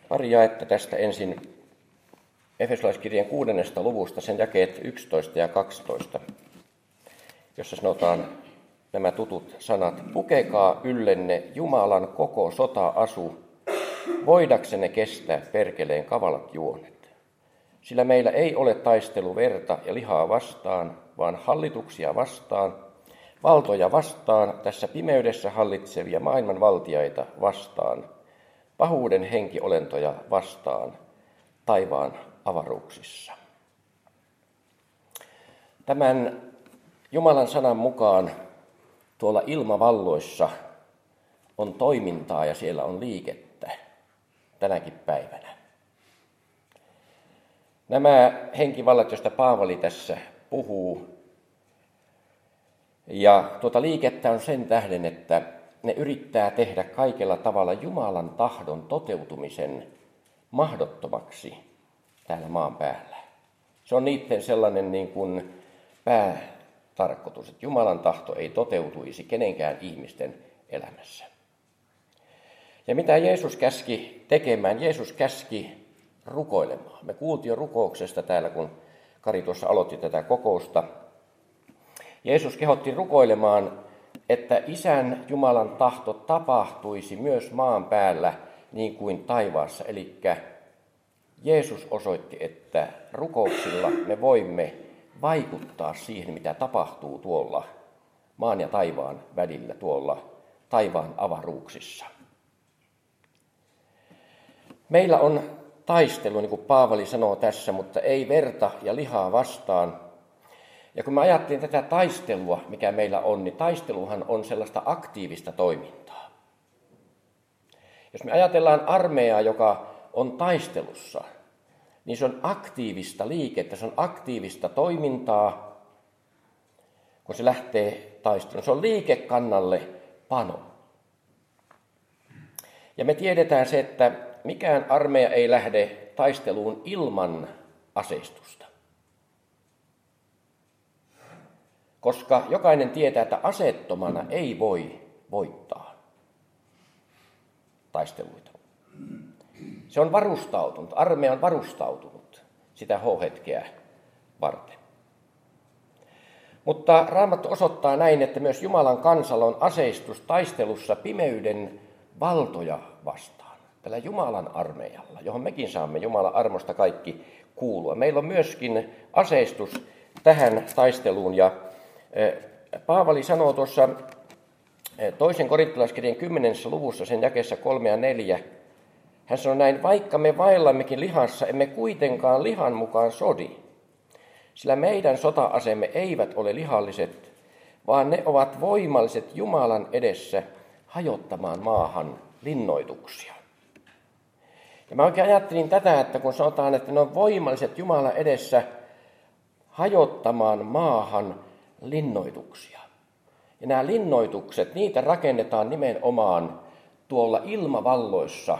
Pari jaetta tästä ensin Efesolaiskirjeen 6. luvusta, sen jakeet 11 ja 12, jossa sanotaan nämä tutut sanat. Pukekaa yllenne Jumalan koko sota-asu, voidaksenne kestää perkeleen kavalat juonet. Sillä meillä ei ole taistelu verta ja lihaa vastaan, vaan hallituksia vastaan, valtoja vastaan, tässä pimeydessä hallitsevia maailmanvaltiaita vastaan, pahuuden henkiolentoja vastaan, taivaan avaruuksissa. Tämän Jumalan sanan mukaan tuolla ilmavalloissa on toimintaa ja siellä on liikettä tänäkin päivänä. Nämä henkivallat, joista Paavali tässä puhuu, ja tuota liikettä on sen tähden, että ne yrittää tehdä kaikella tavalla Jumalan tahdon toteutumisen mahdottomaksi täällä maan päällä. Se on niiden sellainen niin kuin päätarkoitus, että Jumalan tahto ei toteutuisi kenenkään ihmisten elämässä. Ja mitä Jeesus käski tekemään? Jeesus käski rukoilemaan. Me kuultiin jo rukouksesta täällä, kun Kari tuossa aloitti tätä kokousta. Jeesus kehotti rukoilemaan, että Isän Jumalan tahto tapahtuisi myös maan päällä niin kuin taivaassa. Eli Jeesus osoitti, että rukouksilla me voimme vaikuttaa siihen, mitä tapahtuu tuolla maan ja taivaan välillä, tuolla taivaan avaruuksissa. Meillä on taistelu, niin kuin Paavali sanoo tässä, mutta ei verta ja lihaa vastaan. Ja kun mä ajattelin tätä taistelua, mikä meillä on, niin taisteluhan on sellaista aktiivista toimintaa. Jos me ajatellaan armeijaa, joka on taistelussa, niin se on aktiivista liikettä, se on aktiivista toimintaa, kun se lähtee taisteluun. Se on liikekannalle pano. Ja me tiedetään se, että mikään armeija ei lähde taisteluun ilman aseistusta. Koska jokainen tietää, että aseettomana ei voi voittaa taisteluita. Se on varustautunut, armeija on varustautunut sitä H-hetkeä varten. Mutta Raamattu osoittaa näin, että myös Jumalan kansalla on aseistus taistelussa pimeyden valtoja vastaan. Tällä Jumalan armeijalla, johon mekin saamme Jumalan armosta kaikki kuulua. Meillä on myöskin aseistus tähän taisteluun ja Paavali sanoo tuossa 2. Korintolaiskirjeen 10. luvussa sen jakeessa 3 ja 4. Hän sanoo näin, vaikka me vaellammekin lihassa, emme kuitenkaan lihan mukaan sodi. Sillä meidän sota-asemme eivät ole lihalliset, vaan ne ovat voimalliset Jumalan edessä hajottamaan maahan linnoituksia. Ja mä oikein ajattelin tätä, että kun sanotaan, että ne on voimalliset Jumalan edessä hajottamaan maahan linnoituksia. Ja nämä linnoitukset, niitä rakennetaan nimenomaan tuolla ilmavalloissa,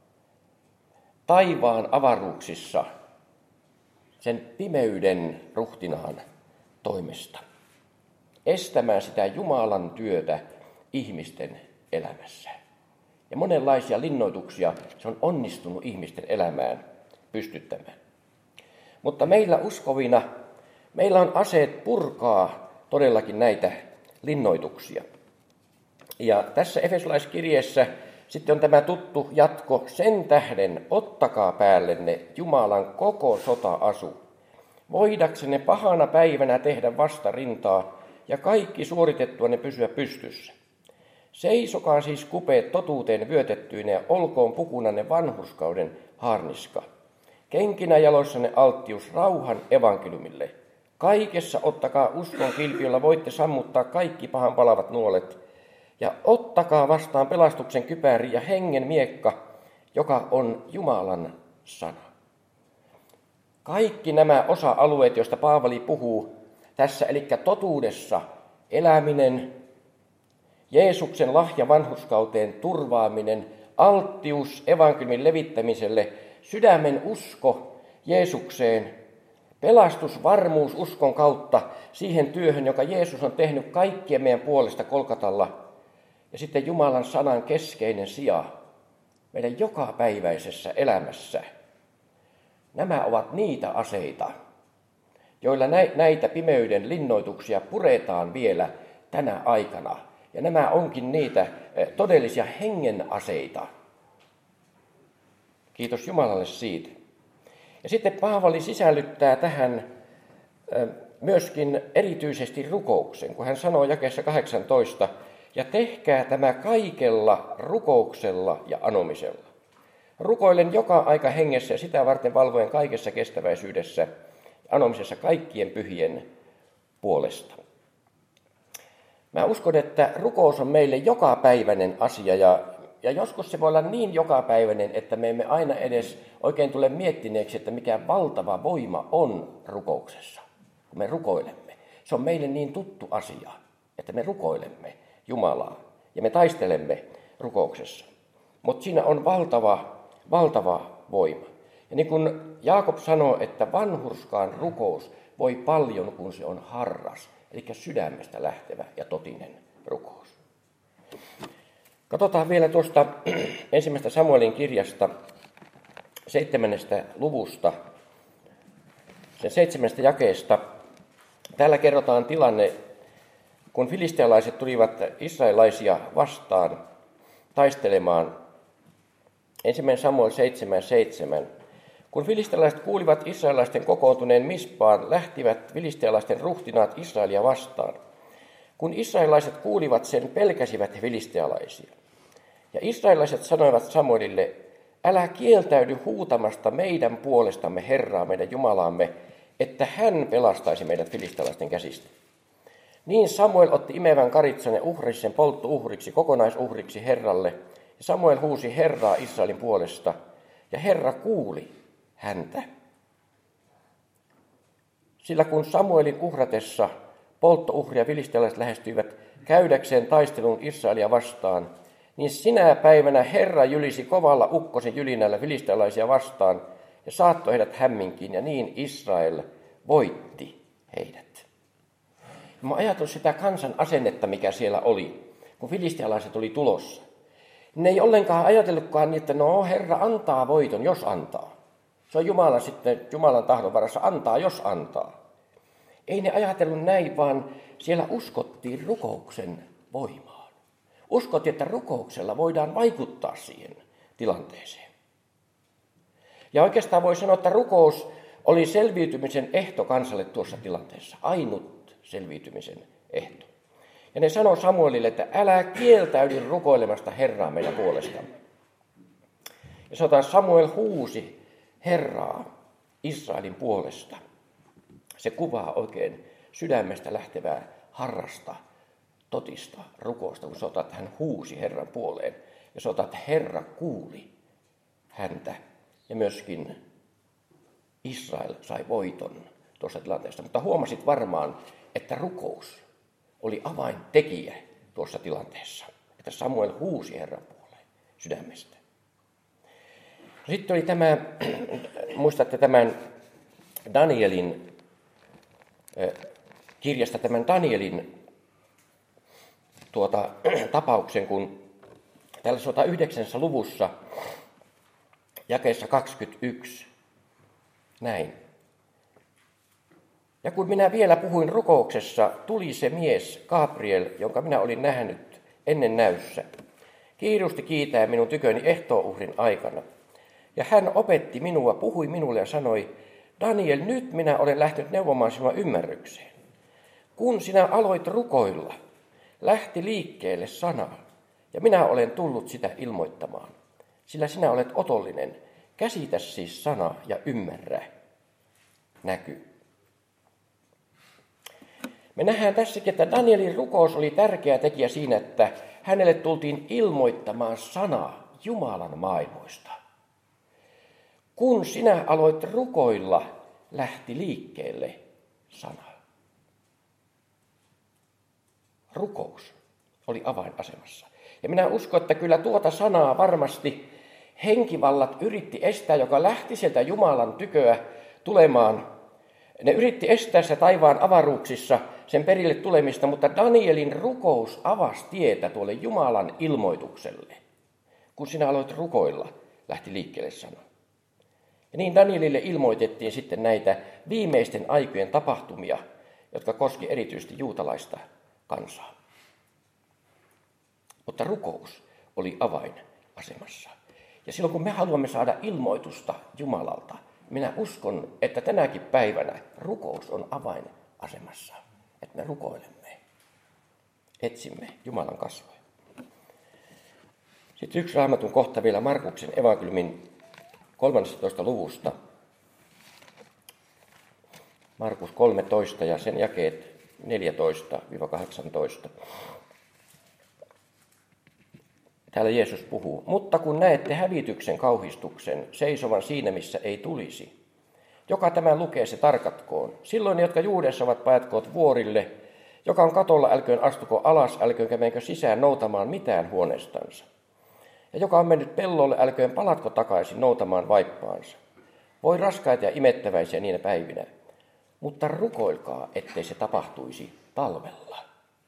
taivaan avaruuksissa, sen pimeyden ruhtinaan toimesta. Estämään sitä Jumalan työtä ihmisten elämässä. Ja monenlaisia linnoituksia se on onnistunut ihmisten elämään pystyttämään. Mutta meillä uskovina, meillä on aseet purkaa todellakin näitä linnoituksia. Ja tässä Efesolaiskirjeessä sitten on tämä tuttu jatko, sen tähden ottakaa päällenne Jumalan koko sota-asu, voidaksenne pahana päivänä tehdä vastarintaa ja kaikki suoritettuanne pysyä pystyssä. Seisokaa siis kupeet totuuteen vyötettyinä ja olkoon pukunanne vanhurskauden haarniska. Kenkinä jaloissanne alttius rauhan evankeliumille. Kaikessa ottakaa uskon kilpi, jolla voitte sammuttaa kaikki pahan palavat nuolet. Ja ottakaa vastaan pelastuksen kypäri ja hengen miekka, joka on Jumalan sana. Kaikki nämä osa-alueet, joista Paavali puhuu tässä, eli totuudessa eläminen, Jeesuksen lahja vanhurskauteen turvaaminen, alttius evankeliumin levittämiselle, sydämen usko Jeesukseen, pelastusvarmuus uskon kautta siihen työhön, joka Jeesus on tehnyt kaikkien meidän puolesta Kolkatalla, ja sitten Jumalan sanan keskeinen sija. meidän jokapäiväisessä elämässä. Nämä ovat niitä aseita, joilla näitä pimeyden linnoituksia puretaan vielä tänä aikana. Ja nämä onkin niitä todellisia hengen aseita. Kiitos Jumalalle siitä. Ja sitten Paavali sisällyttää tähän myöskin erityisesti rukouksen, kun hän sanoo jakeessa 18, ja tehkää tämä kaikella rukouksella ja anomisella. Rukoilen joka aika hengessä ja sitä varten valvoen kaikessa kestäväisyydessä ja anomisessa kaikkien pyhien puolesta. Mä uskon, että rukous on meille jokapäiväinen asia ja joskus se voi olla niin jokapäiväinen, että me emme aina edes oikein tule miettineeksi, että mikä valtava voima on rukouksessa, kun me rukoilemme. Se on meille niin tuttu asia, että me rukoilemme Jumalaa ja me taistelemme rukouksessa. Mutta siinä on valtava voima. Ja niin kuin Jaakob sanoo, että vanhurskaan rukous voi paljon, kun se on harras, eli sydämestä lähtevä ja totinen rukous. Katsotaan vielä tuosta 1. Samuelin kirjasta 7. luvusta, sen 7. jakeesta. Täällä kerrotaan tilanne, kun filistealaiset tulivat israelaisia vastaan taistelemaan. 1. Samuel 7:7. Kun filistealaiset kuulivat israelaisten kokoontuneen Mispaan, lähtivät filistealaisten ruhtinaat Israelia vastaan. Kun israelaiset kuulivat sen, pelkäsivät filistealaisia. Ja israelaiset sanoivat Samuelille, älä kieltäydy huutamasta meidän puolestamme Herraa, meidän Jumalaamme, että hän pelastaisi meidät filistealaisten käsistä. Niin Samuel otti imevän karitsan ja uhrasi sen polttouhriksi, kokonaisuhriksi Herralle. Ja Samuel huusi Herraa Israelin puolesta, ja Herra kuuli häntä. Sillä kun Samuelin uhratessa polttouhria filistealaiset lähestyivät käydäkseen taistelun Israelia vastaan, niin sinä päivänä Herra jylisi kovalla ukkosen jylinällä filistealaisia vastaan ja saattoi heidät hämminkiin, ja niin Israel voitti heidät. Mä ajattelin sitä kansan asennetta, mikä siellä oli, kun filistealaiset oli tulossa. Ne ei ollenkaan ajatellutkaan niin, että no Herra antaa voiton, jos antaa. Se on Jumalan tahdon varassa, antaa, jos antaa. Ei ne ajatellut näin, vaan siellä uskottiin rukouksen voimaan. Uskottiin, että rukouksella voidaan vaikuttaa siihen tilanteeseen. Ja oikeastaan voi sanoa, että rukous oli selviytymisen ehto kansalle tuossa tilanteessa. Ainut selviytymisen ehto. Ja ne sanoi Samuelille, että älä kieltäydy rukoilemasta Herraa meidän puolestamme. Ja sanotaan, Samuel huusi Herraa Israelin puolesta. Se kuvaa oikein sydämestä lähtevää harrasta, totista rukousta, kun sanotaan, että hän huusi Herran puoleen. Ja sanotaan, että Herra kuuli häntä. Ja myöskin Israel sai voiton tuossa tilanteessa. Mutta huomasit varmaan, että rukous oli avaintekijä tuossa tilanteessa. Että Samuel huusi Herran puoleen sydämestä. Sitten oli tämä, muistatte tämän Danielin kirjasta tämän Danielin tapauksen, kun täällä 109. luvussa jakeessa 21 näin. Ja kun minä vielä puhuin rukouksessa, tuli se mies Gabriel, jonka minä olin nähnyt ennen näyssä. Kiirusti kiitää minun tyköni ehtoonuhrin aikana. Ja hän opetti minua, puhui minulle ja sanoi, Daniel, nyt minä olen lähtenyt neuvomaan sinua ymmärrykseen. Kun sinä aloit rukoilla, lähti liikkeelle sana, ja minä olen tullut sitä ilmoittamaan. Sillä sinä olet otollinen, käsitä siis sana ja ymmärrä, näky. Me nähdään tässäkin, että Danielin rukous oli tärkeä tekijä siinä, että hänelle tultiin ilmoittamaan sana Jumalan maailmoista. Kun sinä aloit rukoilla, lähti liikkeelle sana. Rukous oli avainasemassa. Ja minä uskon, että kyllä tuota sanaa varmasti henkivallat yritti estää, joka lähti sieltä Jumalan tyköä tulemaan. Ne yritti estää se taivaan avaruuksissa sen perille tulemista, mutta Danielin rukous avasi tietä tuolle Jumalan ilmoitukselle. kun sinä aloit rukoilla, lähti liikkeelle sana. Ja niin Danielille ilmoitettiin sitten näitä viimeisten aikojen tapahtumia, jotka koski erityisesti juutalaista kansaa. Mutta rukous oli avainasemassa. Ja silloin kun me haluamme saada ilmoitusta Jumalalta, minä uskon, että tänäkin päivänä rukous on avainasemassa. Että me rukoilemme, etsimme Jumalan kasvoja. Sitten yksi Raamatun kohta vielä Markuksen evankeliumin 13. luvusta. Markus 13 ja sen jakeet 14-18. Täällä Jeesus puhuu, mutta kun näette hävityksen kauhistuksen seisovan siinä, missä ei tulisi, joka tämän lukee, se tarkatkoon. Silloin ne, jotka Juudessa ovat, pajatkoot vuorille, joka on katolla, älköön astuko alas, älköön menkö sisään noutamaan mitään huoneestansa. Ja joka on mennyt pellolle, älköön palatko takaisin noutamaan vaippaansa. Voi raskaita ja imettäväisiä niinä päivinä, mutta rukoilkaa, ettei se tapahtuisi talvella.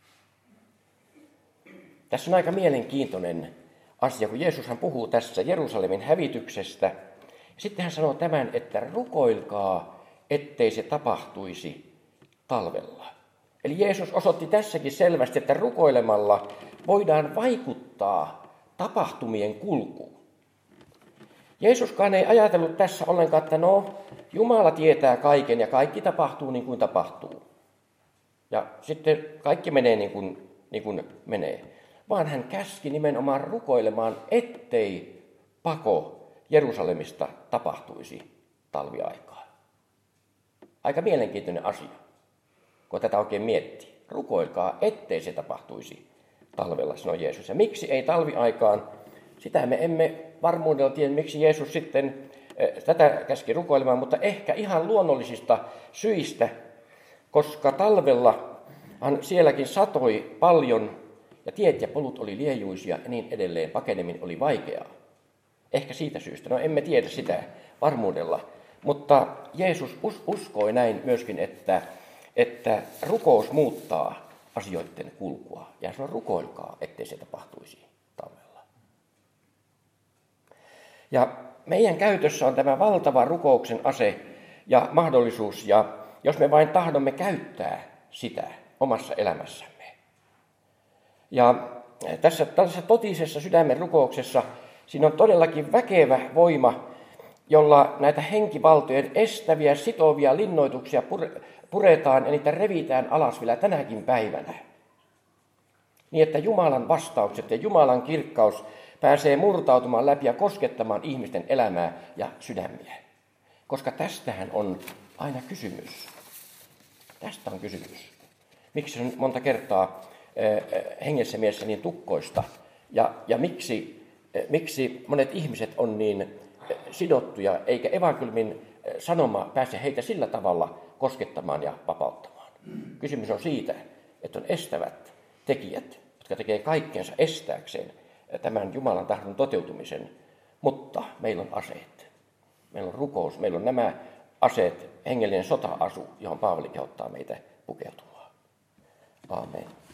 Tässä on aika mielenkiintoinen asia, kun Jeesushan puhuu tässä Jerusalemin hävityksestä. Sitten hän sanoo tämän, että rukoilkaa, ettei se tapahtuisi talvella. Eli Jeesus osoitti tässäkin selvästi, että rukoilemalla voidaan vaikuttaa tapahtumien kulkuun. Jeesuskaan ei ajatellut tässä ollenkaan, että Jumala tietää kaiken ja kaikki tapahtuu niin kuin tapahtuu. Ja sitten kaikki menee niin kuin menee. Vaan hän käski nimenomaan rukoilemaan, ettei pako Jerusalemista tapahtuisi talviaikaan. Aika mielenkiintoinen asia, kun tätä oikein miettii. Rukoilkaa, ettei se tapahtuisi talvella, sanoi Jeesus. Ja miksi ei talviaikaan? Sitä me emme varmuudella tiedä, miksi Jeesus sitten tätä käski rukoilemaan, mutta ehkä ihan luonnollisista syistä, koska talvellahan sielläkin satoi paljon ja tiet ja polut oli liejuisia ja niin edelleen. Pakeneminen oli vaikeaa. Ehkä siitä syystä. No emme tiedä sitä varmuudella. Mutta Jeesus uskoi näin myöskin, että rukous muuttaa asioiden kulkua. Ja se on rukoilkaa, ettei se tapahtuisi talvella. Ja meidän käytössä on tämä valtava rukouksen ase ja mahdollisuus. Ja jos me vain tahdomme käyttää sitä omassa elämässämme. Ja tässä totisessa sydämen rukouksessa siinä on todellakin väkevä voima, jolla näitä henkivaltojen estäviä, sitovia linnoituksia puretaan ja niitä revitään alas vielä tänäkin päivänä. Niin, että Jumalan vastaukset ja Jumalan kirkkaus pääsee murtautumaan läpi ja koskettamaan ihmisten elämää ja sydämiä. Koska tästähän on aina kysymys. Tästä on kysymys. Miksi on monta kertaa hengessä mielessä niin tukkoista ja miksi monet ihmiset on niin sidottuja, eikä evankeliumin sanoma pääse heitä sillä tavalla koskettamaan ja vapauttamaan. Kysymys on siitä, että on estävät tekijät, jotka tekee kaikkensa estääkseen tämän Jumalan tahdon toteutumisen, mutta meillä on aseet. Meillä on rukous, meillä on nämä aseet, hengellinen sota-asu, johon Paavali kehottaa meitä pukeutumaan. Aamen.